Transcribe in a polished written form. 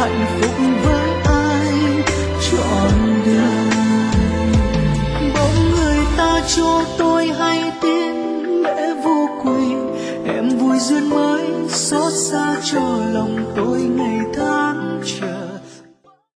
hạnh phúc với ai trọn đời. Bỗng người ta cho tôi hay tin lễ vô quỳ, em vui duyên mới xót xa cho lòng tôi